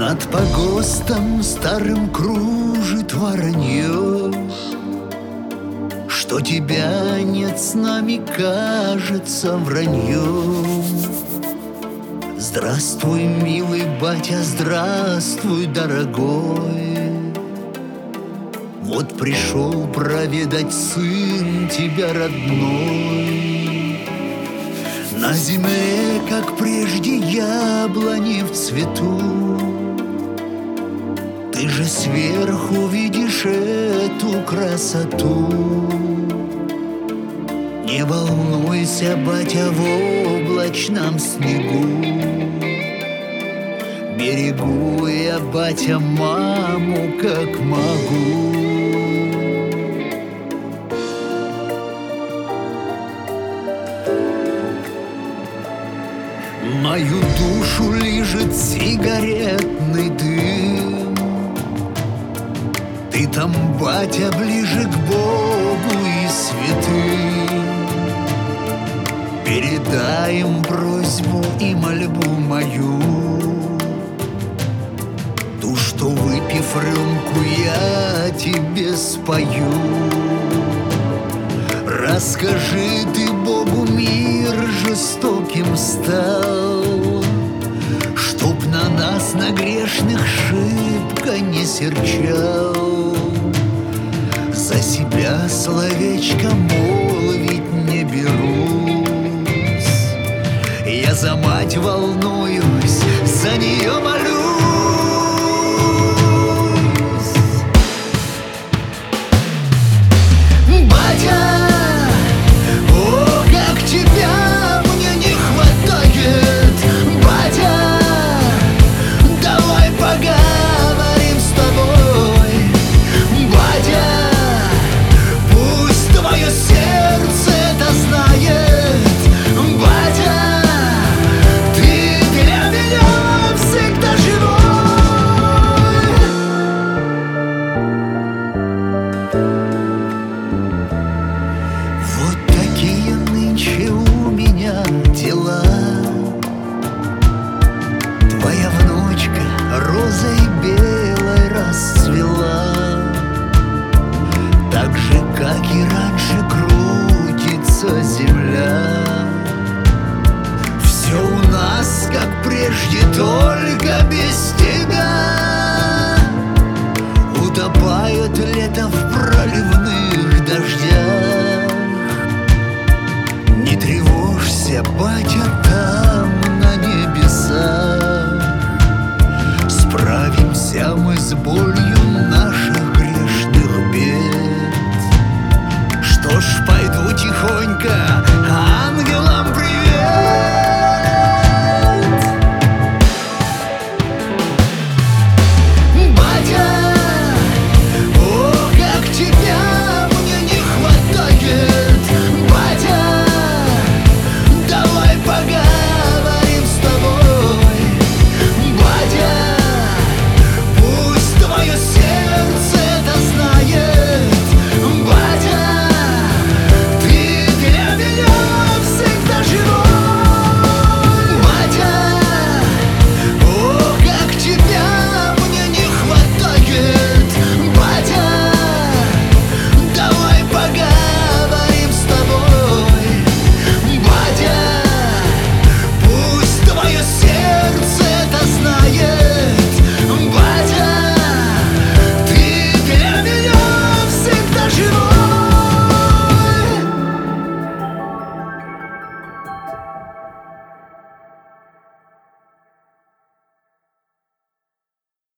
Над погостом старым кружит воронье. Что тебя нет с нами, кажется враньем. Здравствуй, милый батя, здравствуй, дорогой. Вот пришел проведать сын тебя родной. На земле, как прежде, яблони в цвету. Ты же сверху видишь эту красоту. Не волнуйся, батя, в облачном снегу. Берегу я, батя, маму как могу. Мою душу лижет сигаретный дым. Ты там, батя, ближе к Богу и святым. Передай им просьбу и мольбу мою, ту, что, выпив рюмку, я тебе спою. Расскажи ты Богу, мир жестоким стал, чтоб на нас, на грешных, шибко не серчал. За себя словечко молвить не берусь. Я за мать волнуюсь, за нее молюсь. Батя, о, как тебя мне не хватает. Батя, давай поговорим с тобой. Батя, пусть твое сердце это знает. Батя, ты для меня всегда живой. Вот такие нынче у меня дела. Твоя внучка розой белой расцвела. Так же, как и раньше, крутится земля. Все у нас, как прежде, только без тебя. Утопает лето в проливных дождях. Не тревожься, батя, там на небесах. Справимся мы с болью наших грешных бед. Что ж, пойду тихонько